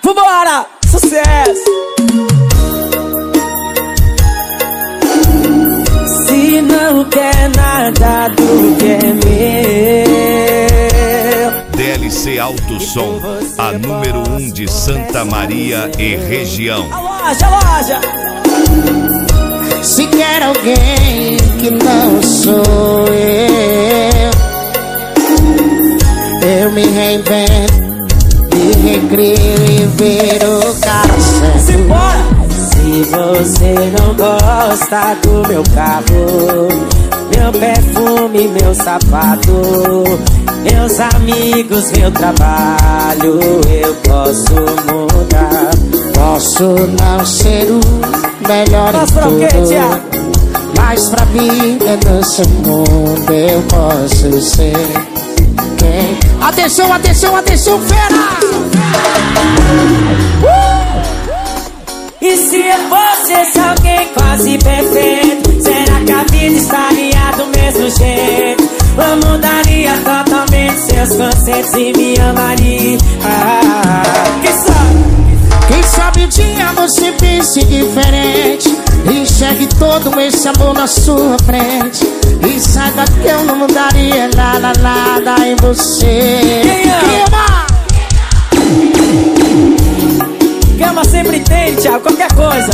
Vambora! Sucesso! Se não quer nada do que é meu, DLC Alto Som, a número 1 de Santa Maria e região. A loja! Se quer alguém que não sou eu me reinvento, me recrio e viro o cara certo. Simbora! Se você não gosta do meu carro, meu perfume, meu sapato, meus amigos, meu trabalho, eu posso mudar. Posso não ser o melhor em tudo, mas pra vida nesse mundo eu posso ser quem... Atenção, atenção, atenção, fera! E se eu fosse esse alguém quase perfeito, será que a vida estaria do mesmo jeito? Ou mudaria totalmente seus conceitos e me amaria? Quem sabe? Quem sabe um dia você pense diferente, enxergue todo esse amor na sua frente, e saiba que eu não mudaria nada, nada em você. Gama sempre tem, Thiago, qualquer coisa.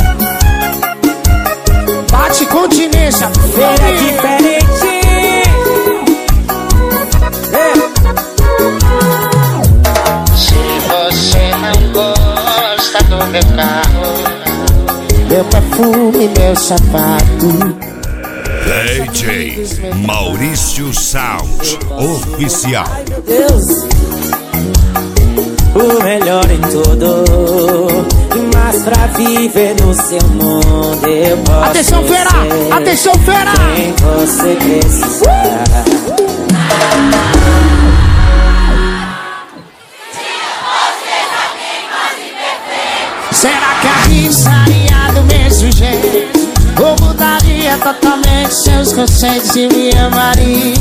Bate continência, feira é diferente. Se você não gosta do meu carro, meu perfume, meu sapato, DJ Maurício Sound Oficial. Ai, meu Deus. O melhor em tudo, mas pra viver no seu mundo eu posso. Atenção, fera! Ser atenção, fera! quem você precisar. Será que a vida estaria do mesmo jeito? Ou mudaria totalmente seus conceitos e me amaria?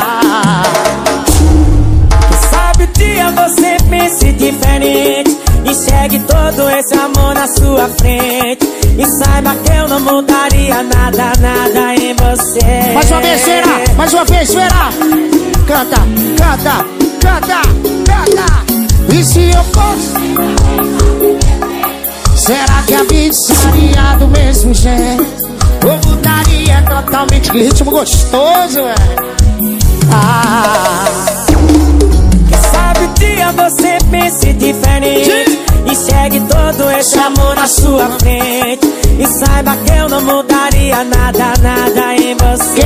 Sabe o dia você pense diferente, enxergue todo esse amor na sua frente, e saiba que eu não mudaria nada, nada em você. Mais uma vez, Vera! Mais uma vez, Vera! Canta, canta, canta, canta! E se eu fosse? Será que a vida estaria do mesmo jeito? Ou mudaria totalmente? Que ritmo gostoso, velho! Sabe o dia você pense diferente, enxergue todo esse amor na sua frente, e saiba que eu não mudaria nada, nada em você.